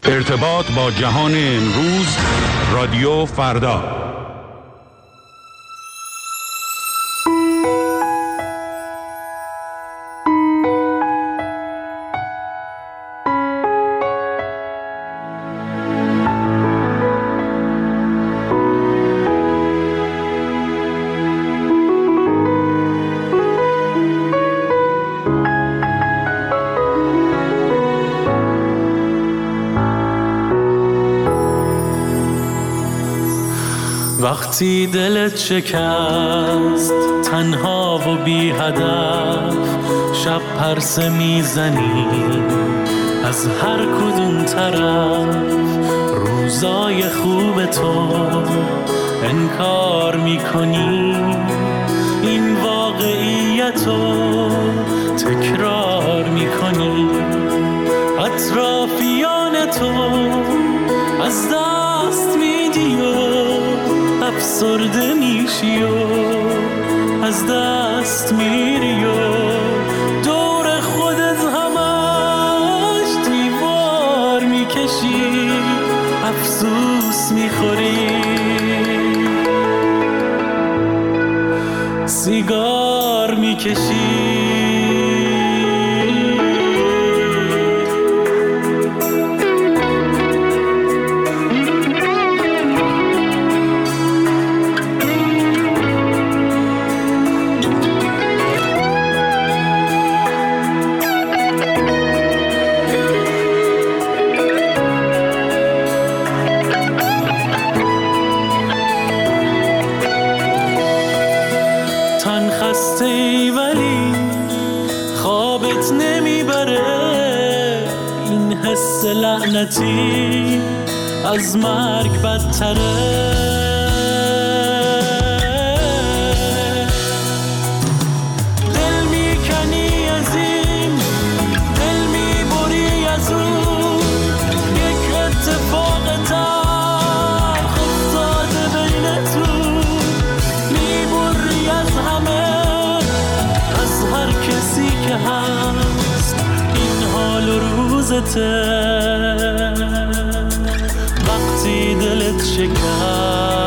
ارتباط با جهان امروز، رادیو فردا. وقتی دلت شکست تنها و بی هدف، شب پرسه میزنی از هر کدوم طرف، روزای خوب تو انکار میکنی، این واقعیتو تکرار میکنی، اطرافیان تو از دست میدی و افسرده میشی و از دست میری و دور خودت همش دیوار میکشی، افسوس میخوری، سیگار میکشی. لعنتی از مرگ بدتره، دل میکنی از این، دل میبری از اون، یک اتفاق تلخ افتاده بینتون، میبری از همه، از هر کسی که هست، این حال و روزته. وقتی دلت شکست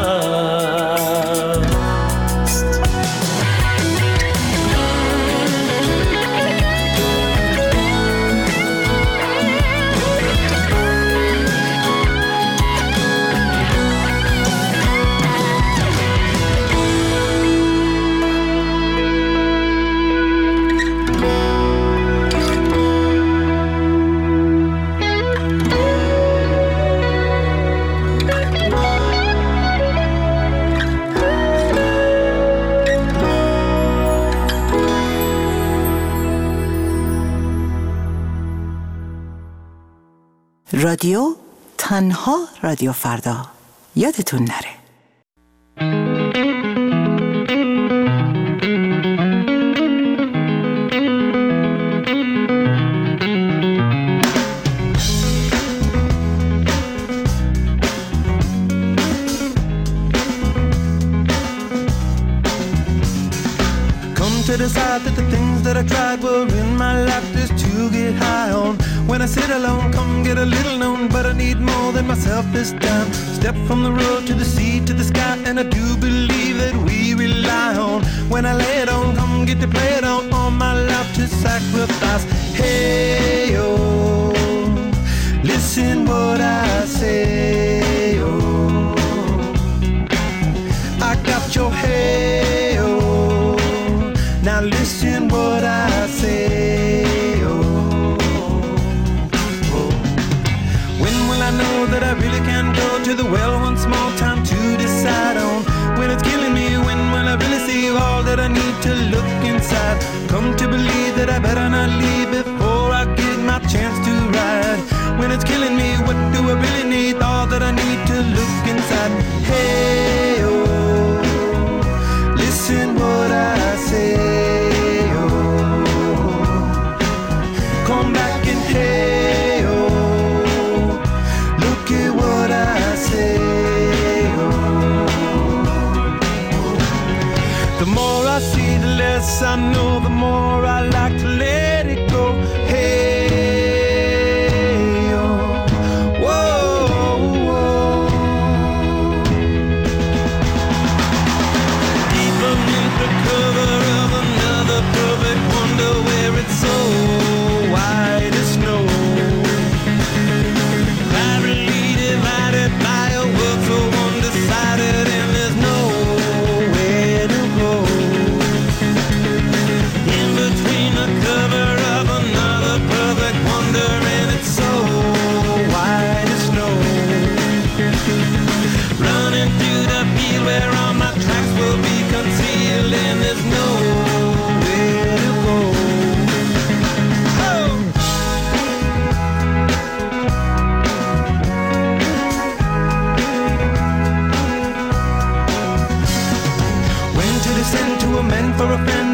رادیو تنها رادیو فردا، یادتون نره. Come to decide that the things that I tried were in my life just to get high on. When I sit alone, come get a little known, but I need more than myself this time. Step from the road to the sea to the sky, and I do believe that we rely on. When I lay it on, come get to play it on, all my life to sacrifice. Hey, oh, listen what I say, oh, I got your hey, oh, now listen what I say. I know that I really can go to the well once more, time to decide on when it's killing me, when will I really see all that I need to look inside. Come to believe that I better not leave before I get my chance to ride. When it's killing me, what do I really need? All that I need to look inside. Hey, oh, listen what I say, oh, come back and hey, oh, what I say, oh. The more I see, the less I know, the more I like to let it go. Hey, oh,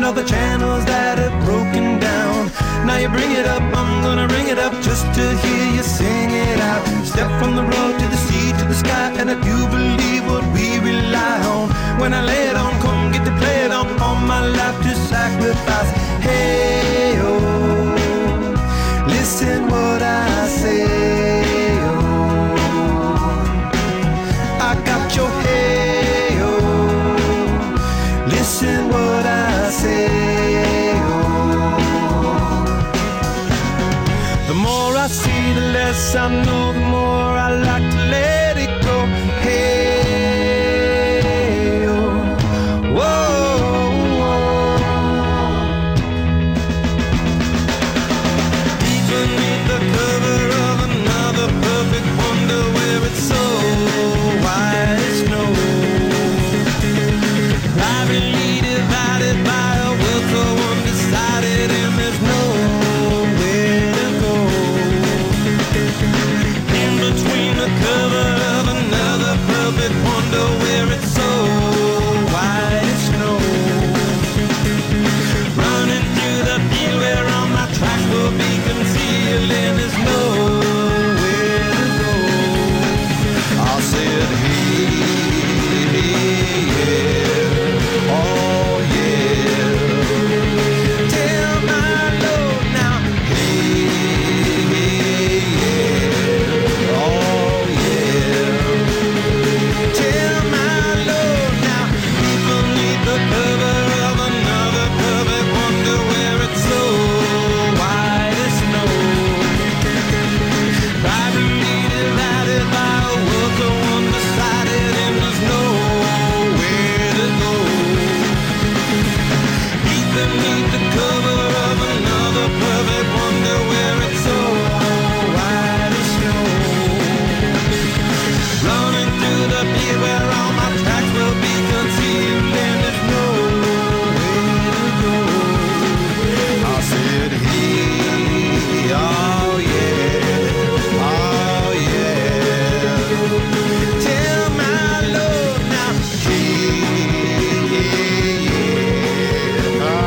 of the channels that have broken down. Now you bring it up, I'm gonna ring it up just to hear you sing it out. Step from the road to the sea to the sky, and I do believe what we rely on. When I lay it on, come get to play it on, all my life to sacrifice. Hey, oh, listen what I say, oh, I got your hey, oh, listen what I say, oh. The more I see, the less I know, the more I like to let it go. Hey, oh, whoa, whoa. Beneath the cover of another perfect wonder, where it's so white as snow, privately divided by a will so undecided, and there's nowhere to go. In between the cover of another perfect wonder, where it's so white as snow, running through the field where all my tracks will be concealed, and there's nowhere to go. I said, hey, yeah, oh yeah, tell my Lord now, hey, yeah, oh yeah, tell my Lord now, beneath the cover of another perfect wonder, where it's so white as snow, privately divided by a world so undecided, and there's nowhere to go. Beneath the cover of another perfect wonder, where it's so white as snow, running through the field where all my tracks will be concealed, and there's nowhere to go. I said, hey, oh yeah, oh yeah, tell my Lord now, hey, yeah, oh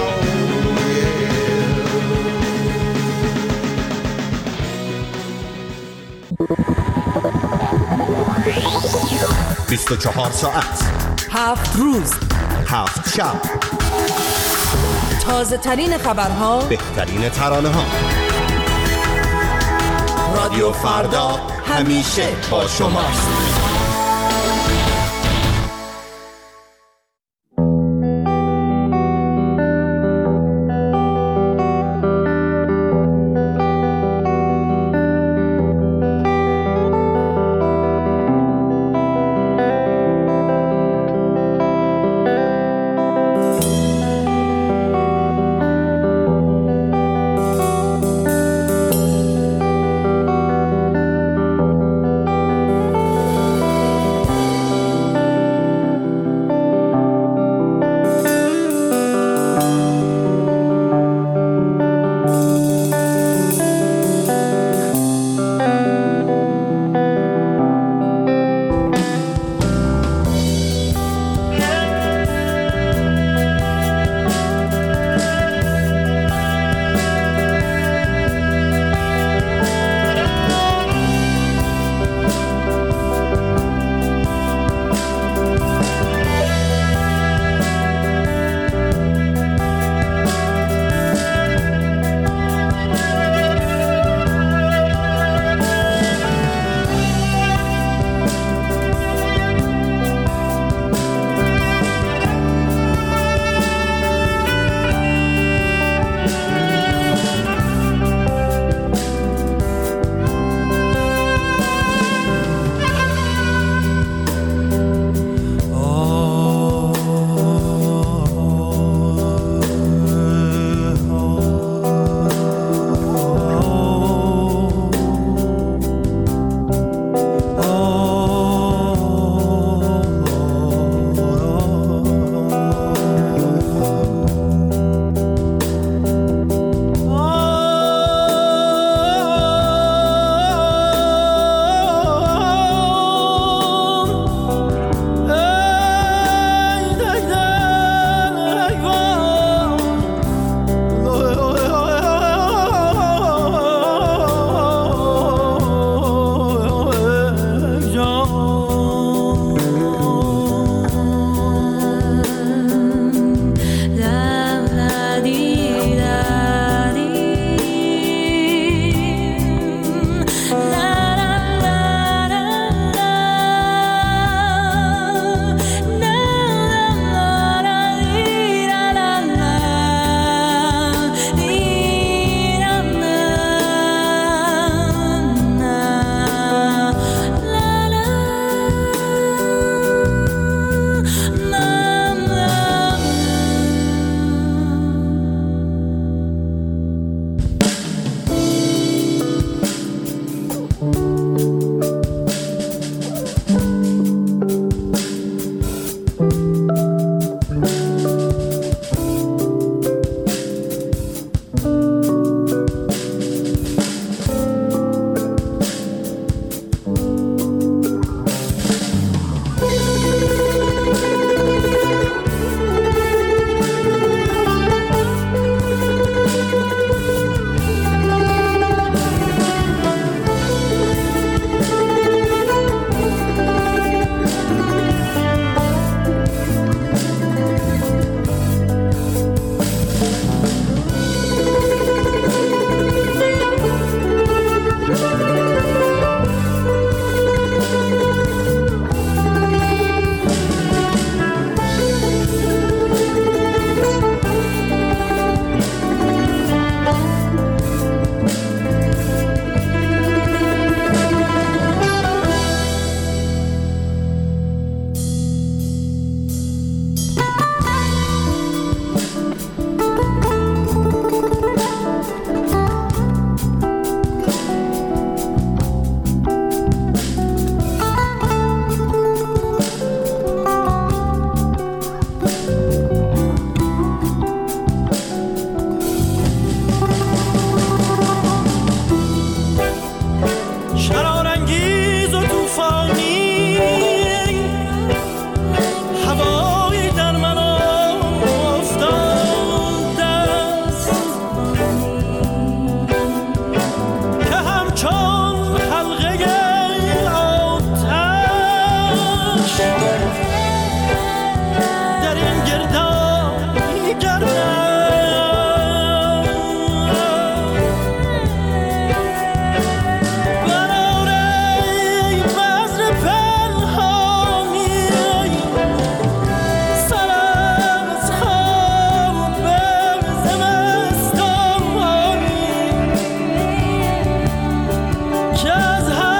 yeah. 24 ساعت 7 روز 7 شب، تازه ترین خبرها، بهترین ترانه ها. رادیو فردا همیشه با شماست. که از